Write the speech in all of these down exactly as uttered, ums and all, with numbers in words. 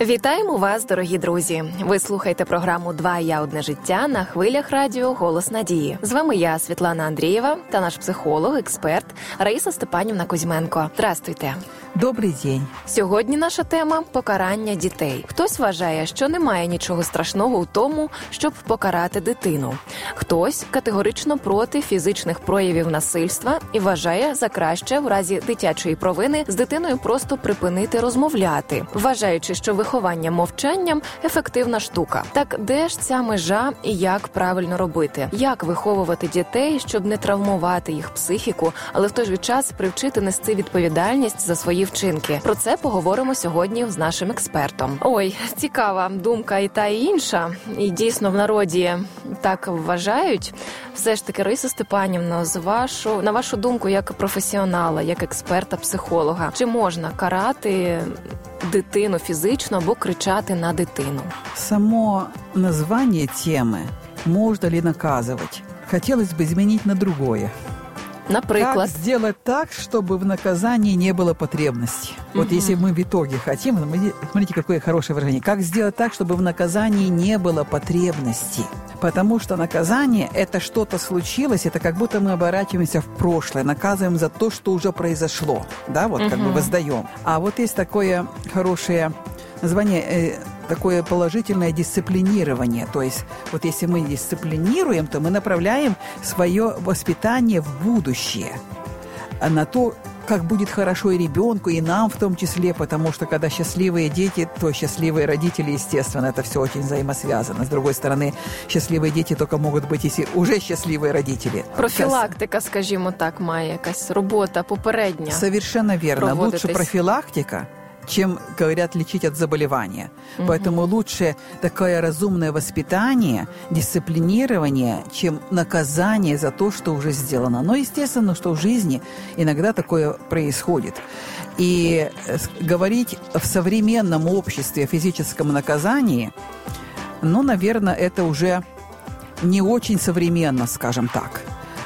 Вітаємо вас, дорогі друзі! Ви слухаєте програму «Два я. Одне життя» на хвилях радіо «Голос надії». З вами я, Світлана Андрієва, та наш психолог, експерт Раїса Степанівна Кузьменко. Здравствуйте! Добрий день! Сьогодні наша тема – покарання дітей. Хтось вважає, що немає нічого страшного у тому, щоб покарати дитину. Хтось категорично проти фізичних проявів насильства і вважає за краще в разі дитячої провини з дитиною просто припинити розмовляти, вважаючи, що виховання мовчанням – ефективна штука. Так де ж ця межа і як правильно робити? Як виховувати дітей, щоб не травмувати їх психіку, але в той же час привчити нести відповідальність за свої вчинки? Про це поговоримо сьогодні з нашим експертом. Ой, цікава думка і та, і інша. І дійсно в народі так вважають. Все ж таки, Раїса Степанівна, з вашу, на вашу думку, як професіонала, як експерта-психолога, чи можна карати дитину фізично або кричати на дитину? Само название темы «Можно ли наказывать?» хотелось бы изменить на другое. Например? Как сделать так, чтобы в наказании не было потребности? Вот угу. Если мы в итоге хотим, смотрите, какое хорошее выражение. Как сделать так, чтобы в наказании не было потребности? Потому что наказание – это что-то случилось, это как будто мы оборачиваемся в прошлое, наказываем за то, что уже произошло, да, вот угу. как бы воздаем. А вот есть такое хорошее название э, такое положительное дисциплинирование. То есть вот если мы дисциплинируем, то мы направляем свое воспитание в будущее, на то, как будет хорошо и ребенку, и нам в том числе, потому что когда счастливые дети, то счастливые родители, естественно, это все очень взаимосвязано. С другой стороны, счастливые дети только могут быть, если уже счастливые родители. Профілактика, скажімо так, має якась робота попередня. Совершенно верно. Лучше профилактика, чем, говорят, лечить от заболевания. Угу. Поэтому лучше такое разумное воспитание, дисциплинирование, чем наказание за то, что уже сделано. Но естественно, что в жизни иногда такое происходит. И говорить в современном обществе о физическом наказании, ну, наверное, это уже не очень современно, скажем так.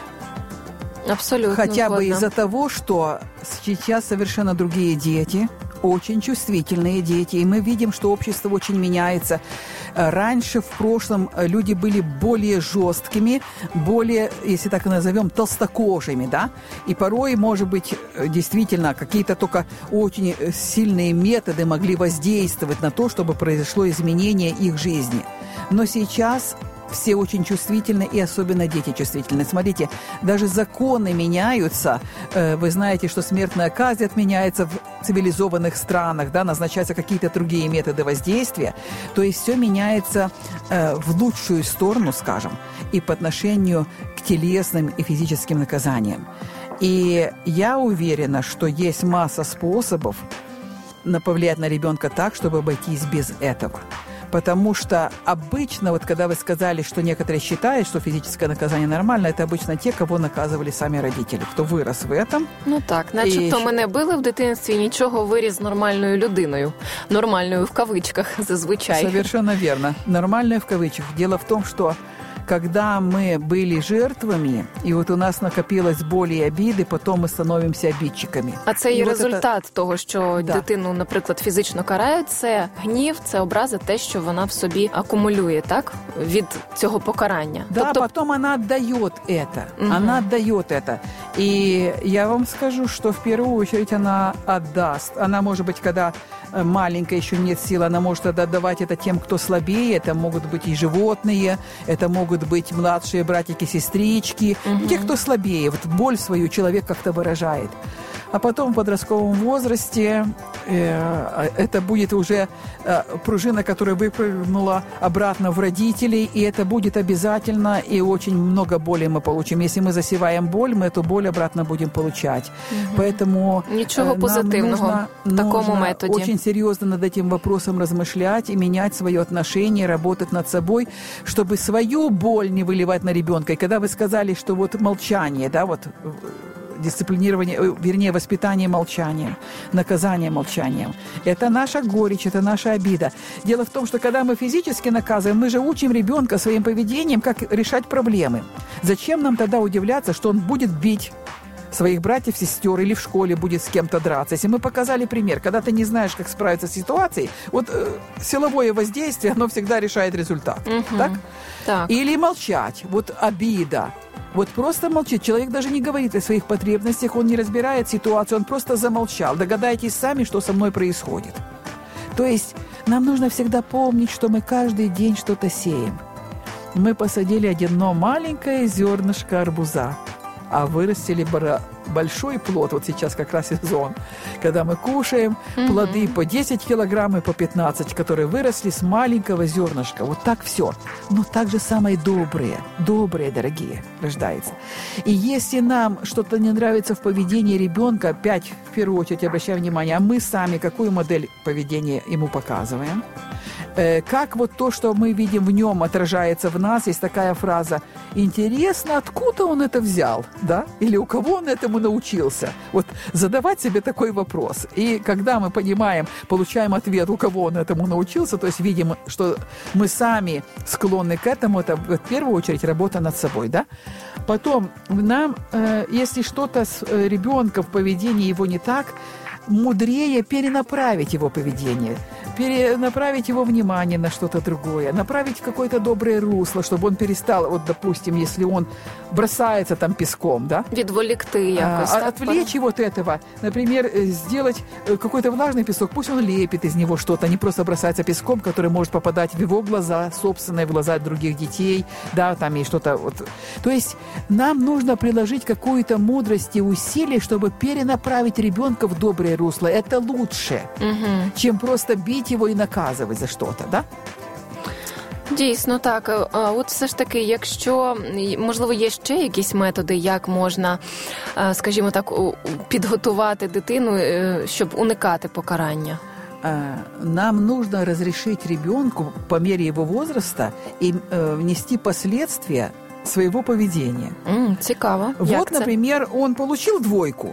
Абсолютно. Хотя угодно. бы из-за того, что сейчас совершенно другие дети, очень чувствительные дети, и мы видим, что общество очень меняется. Раньше, в прошлом, люди были более жесткими, более, если так назовем, толстокожими, да, и порой, может быть, действительно, какие-то только очень сильные методы могли воздействовать на то, чтобы произошло изменение их жизни. Но сейчас все очень чувствительны, и особенно дети чувствительны. Смотрите, даже законы меняются. Вы знаете, что смертная казнь отменяется в цивилизованных странах, да, назначаются какие-то другие методы воздействия. То есть все меняется в лучшую сторону, скажем, и по отношению к телесным и физическим наказаниям. И я уверена, что есть масса способов повлиять на ребенка так, чтобы обойтись без этого. Потому что обычно, вот когда вы сказали, что некоторые считают, что физическое наказание нормально, это обычно те, кого наказывали сами родители, хто вирос в этом. Ну так, начебто і... мене били в дитинстві, нічого, виріс нормальною людиною. Нормальною в кавичках, зазвичай. Совершенно верно. Нормальную в кавычках. Дело в том, что когда мы были жертвами, и вот у нас накопилось боль и обиды, потом мы становимся обидчиками. А це і, і результат це... того, що да. дитину, наприклад, фізично карають, це гнів, це образа, те, що вона в собі акумулює, так? Від цього покарання. Да, тобто... потом она отдает это. Угу. Она отдает это. И я вам скажу, что в первую очередь она отдаст. Она, может быть, когда маленькая, еще нет сил, она может отдавать это тем, кто слабее. Это могут быть и животные, это могут быть младшие братики-сестрички, угу. те, кто слабее. Вот боль свою человек как-то выражает. А потом в подростковом возрасте э, это будет уже э, пружина, которая выпрыгнула обратно в родителей, и это будет обязательно, и очень много боли мы получим. Если мы засеваем боль, мы эту боль обратно будем получать. Угу. Поэтому ничего э, позитивного нужно, в такому нужно методе. Очень серьезно над этим вопросом размышлять и менять свое отношение, работать над собой, чтобы свою боль не выливать на ребенка. И когда вы сказали, что вот молчание, да, вот дисциплинирование, вернее, воспитание молчанием, наказание молчанием. Это наша горечь, это наша обида. Дело в том, что когда мы физически наказываем, мы же учим ребенка своим поведением, как решать проблемы. Зачем нам тогда удивляться, что он будет бить своих братьев, сестер или в школе будет с кем-то драться. Если мы показали пример, когда ты не знаешь, как справиться с ситуацией, вот э, силовое воздействие, оно всегда решает результат. Угу. Так? Так. Или молчать. Вот обида. Вот просто молчит. Человек даже не говорит о своих потребностях, он не разбирает ситуацию, он просто замолчал. Догадайтесь сами, что со мной происходит. То есть нам нужно всегда помнить, что мы каждый день что-то сеем. Мы посадили одно маленькое зернышко арбуза, а вырастили большой плод. Вот сейчас как раз сезон, когда мы кушаем mm-hmm. плоды по десять килограмм и по пятнадцать, которые выросли с маленького зернышка. Вот так все. Но так же самое добрые, добрые, дорогие, рождается. И если нам что-то не нравится в поведении ребенка, опять в первую очередь обращаем внимание, а мы сами какую модель поведения ему показываем, как вот то, что мы видим в нем, отражается в нас. Есть такая фраза: интересно, откуда он это взял, да? Или у кого он этому научился? Вот задавать себе такой вопрос. И когда мы понимаем, получаем ответ, у кого он этому научился, то есть видим, что мы сами склонны к этому, это в первую очередь работа над собой, да? Потом нам, если что-то с ребенком в поведении его не так, мудрее перенаправить его поведение, перенаправить его внимание на что-то другое, направить в какое-то доброе русло, чтобы он перестал, вот, допустим, если он бросается там песком, да? Відволікти якось. А, так, отвлечь его от этого. Например, сделать какой-то влажный песок, пусть он лепит из него что-то, не просто бросается песком, который может попадать в его глаза, собственные, в глаза других детей, да, там и что-то вот. То есть нам нужно приложить какую-то мудрость и усилие, чтобы перенаправить ребенка в доброе русло. Это лучше, угу. чем просто бить його і наказувати за щось, да? Дійсно, так. От все ж таки, якщо, можливо, є ще якісь методи, як можна, скажімо так, підготувати дитину, щоб уникати покарання? Нам нужно разрешить ребенку по мере его возраста и э, внести последствия своего поведения. Mm, цікаво. Вот, як например, це? Он получил двойку.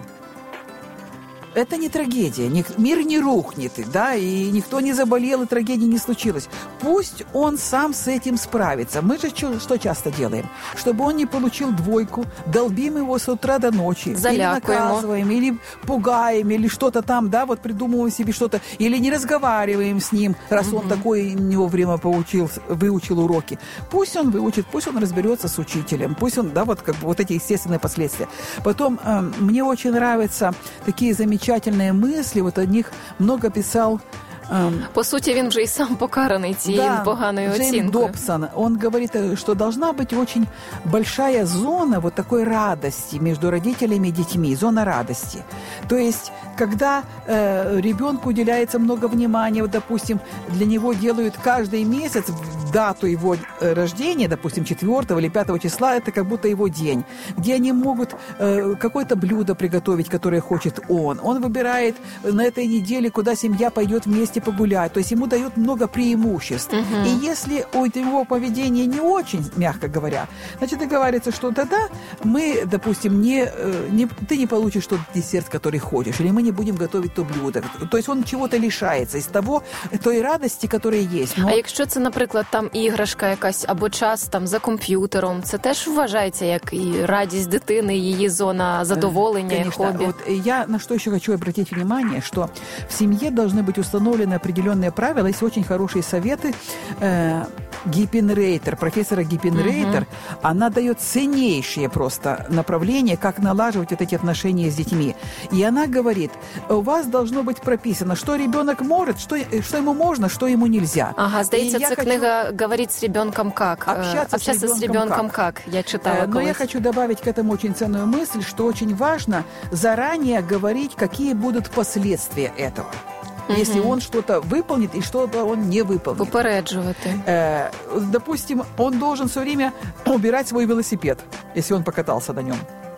Это не трагедия, мир не рухнет, да, и никто не заболел, и трагедии не случилось. Пусть он сам с этим справится. Мы же что, что часто делаем? Чтобы он не получил двойку, долбим его с утра до ночи. Залякуем. Или наказываем, или пугаем, или что-то там, да, вот придумываем себе что-то. Или не разговариваем с ним, раз угу. он такой не вовремя поучил, выучил уроки. Пусть он выучит, пусть он разберется с учителем, пусть он, да, вот как бы вот эти естественные последствия. Потом э, мне очень нравятся такие замечательные замечательные мысли, вот о них много писал. Эм, По суті, він вже і сам покараний цією да, поганою Джеймс оцінкою. Добсон, он говорит, что должна быть очень большая зона вот такой радости между родителями и детьми, зона радости. То есть, когда э, ребенку уделяется много внимания, вот, допустим, для него делают каждый месяц дату его рождения, допустим, четвёртого или пятого числа, это как будто его день, где они могут э, какое-то блюдо приготовить, которое хочет он. Он выбирает на этой неделе, куда семья пойдет вместе погулять. То есть ему дают много преимуществ. Uh-huh. И если у его поведения не очень, мягко говоря, значит, договаривается, что тогда мы, допустим, не, не, ты не получишь тот десерт, который хочешь, или мы не будем готовить то блюдо. То есть он чего-то лишается из того, той радости, которая есть. Но... А якщо це, наприклад, там іграшка якась або час там за комп'ютером, це теж вважається як і радість дитини, її зона задоволення, Конечно. хобби? Вот я на что еще хочу обратить внимание, что в семье должны быть установлены определенные правила. Есть очень хорошие советы. Э, Гиппенрейтер, профессора Гиппенрейтер, uh-huh. она дает ценнейшие просто направления, как налаживать вот эти отношения с детьми. И она говорит, у вас должно быть прописано, что ребенок может, что, что ему можно, что ему нельзя. Ага, здається, це хочу... книга «Говорить с ребенком как». Общаться, Общаться с ребенком, с ребенком как. как. Я читала Но колись. я хочу добавить к этому очень ценную мысль, что очень важно заранее говорить, какие будут последствия этого. Если он что-то выполнит и что-то он не выполнит. Попереджувати. Э, допустим, он должен все время убирать свой велосипед, если он покатался на нем.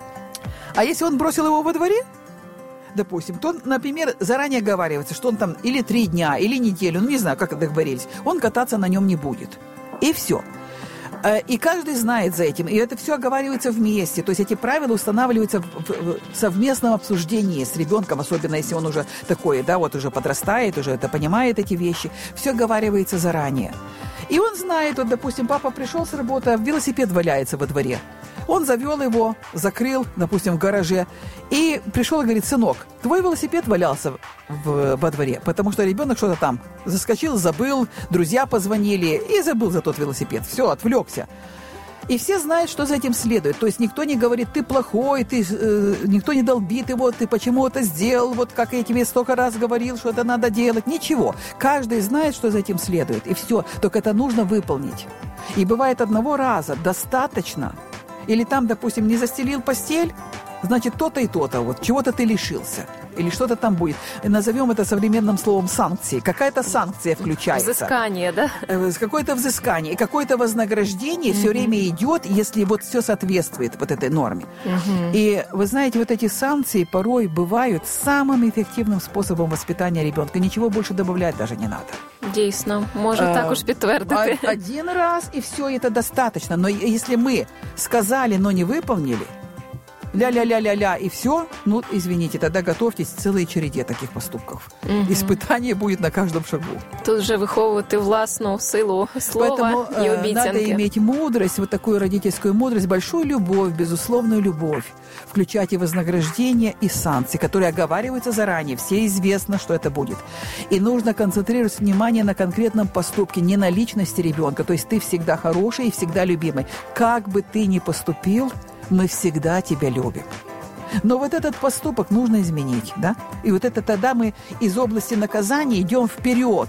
А если он бросил его во дворе, допустим, то, например, заранее оговаривается, что он там или три дня, или неделю, ну не знаю, как договорились, он кататься на нем не будет. И все. И каждый знает за этим. И это все оговаривается вместе. То есть эти правила устанавливаются в, в, в совместном обсуждении с ребенком, особенно если он уже такой, да, вот уже подрастает, уже это понимает эти вещи. Все оговаривается заранее. И он знает, вот, допустим, папа пришел с работы, а велосипед валяется во дворе. Он завел его, закрыл, допустим, в гараже, и пришел и говорит: сынок, твой велосипед валялся в, во дворе, потому что ребенок что-то там заскочил, забыл, друзья позвонили, и забыл за тот велосипед. Все, отвлекся. И все знают, что за этим следует. То есть никто не говорит: ты плохой, ты, э, никто не долбит его, ты почему это сделал, вот как я тебе столько раз говорил, что это надо делать. Ничего. Каждый знает, что за этим следует. И все. Только это нужно выполнить. И бывает одного раза достаточно. Или там, допустим, не застелил постель, значит, то-то и то-то, вот, чего-то ты лишился. Или что-то там будет. Назовем это современным словом санкции. Какая-то санкция включается. Взыскание, да? Какое-то взыскание. И какое-то вознаграждение mm-hmm. все время идет, если вот все соответствует вот этой норме. Mm-hmm. И вы знаете, вот эти санкции порой бывают самым эффективным способом воспитания ребенка. Ничего больше добавлять даже не надо. Дійсно, можу а, також підтвердити. Один раз, и все, это достаточно. Но если мы сказали, но не выполнили, ля-ля-ля-ля-ля, и все, ну, извините, тогда готовьтесь к целой череде таких поступков. Угу. Испытание будет на каждом шагу. Тут же виховувати власну силу слова. Поэтому, и обіцянки. Надо иметь мудрость, вот такую родительскую мудрость, большую любовь, безусловную любовь, включать и вознаграждение, и санкции, которые оговариваются заранее, все известно, что это будет. И нужно концентрировать внимание на конкретном поступке, не на личности ребенка. То есть ты всегда хороший и всегда любимый. Как бы ты ни поступил, мы всегда тебя любим. Но вот этот поступок нужно изменить, да? И вот это тогда мы из области наказания идем вперед,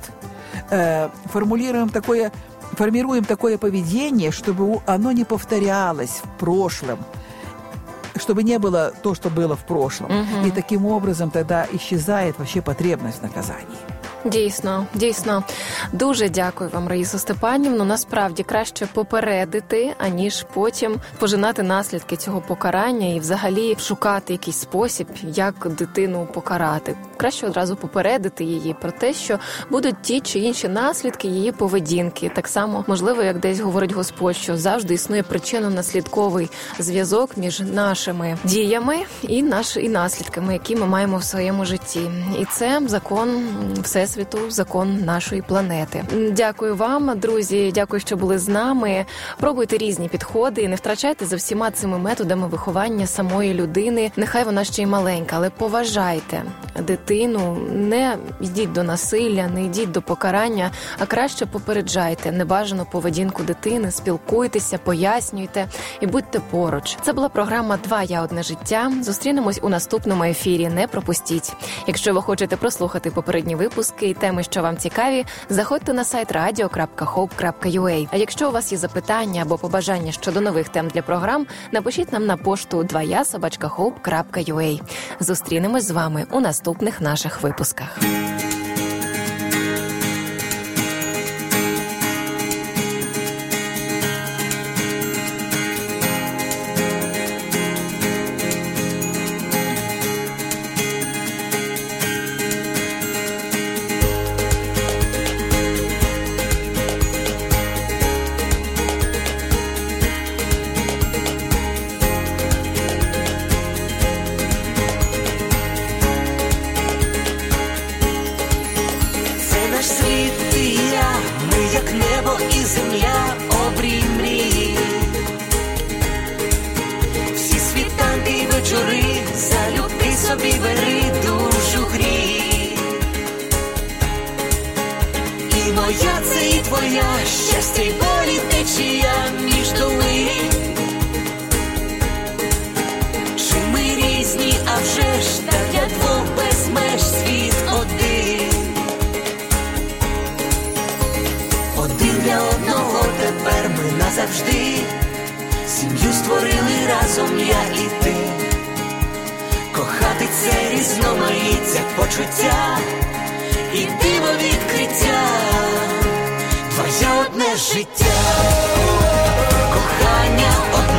э, формулируем такое, формируем такое поведение, чтобы оно не повторялось в прошлом, чтобы не было то, что было в прошлом. Угу. И таким образом тогда исчезает вообще потребность в наказании. Дійсно, дійсно. Дуже дякую вам, Раїсо Степанівно. Насправді краще попередити, аніж потім пожинати наслідки цього покарання і взагалі шукати якийсь спосіб, як дитину покарати. Краще одразу попередити її про те, що будуть ті чи інші наслідки її поведінки. Так само, можливо, як десь говорить Господь, що завжди існує причинно-наслідковий зв'язок між нашими діями і, наш, і наслідками, які ми маємо в своєму житті. І це закон Всесвіту. Світу, закон нашої планети. Дякую вам, друзі, дякую, що були з нами. Пробуйте різні підходи і не втрачайте за всіма цими методами виховання самої людини. Нехай вона ще й маленька, але поважайте дитину, не йдіть до насилля, не йдіть до покарання, а краще попереджайте небажану поведінку дитини, спілкуйтеся, пояснюйте і будьте поруч. Це була програма «Два я, одне життя». Зустрінемось у наступному ефірі. Не пропустіть. Якщо ви хочете прослухати попередні випуски і теми, що вам цікаві, заходьте на сайт радіо крапка хоуп крапка ю а. А якщо у вас є запитання або побажання щодо нових тем для програм, напишіть нам на пошту два я собачка хоуп крапка ю а. Зустрінемось з вами у наступних наших випусках. Моя це і твоя, щастя й болі течія між долин. Чи ми різні, а вже ж та для двох без меж світ один. Один для одного тепер ми назавжди. Сім'ю створили разом я і ти. Кохати це різноманіття почуття і диво відкриття. Твоє одне життя, кохання одне.